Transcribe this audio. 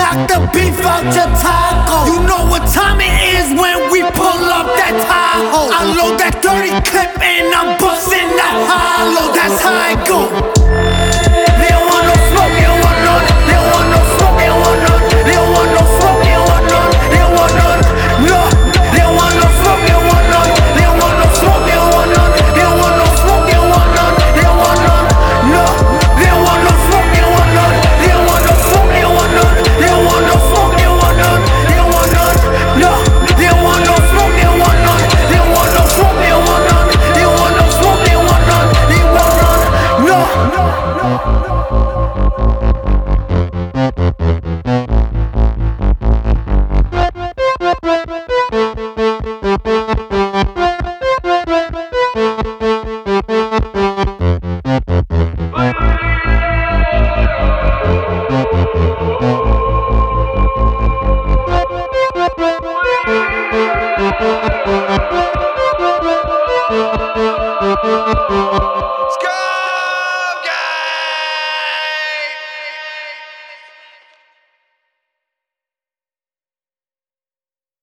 knock the beef out your taco. You know what time it is when we pull up that Tahoe. I load that dirty clip and I'm busting that hollow. That's how it go.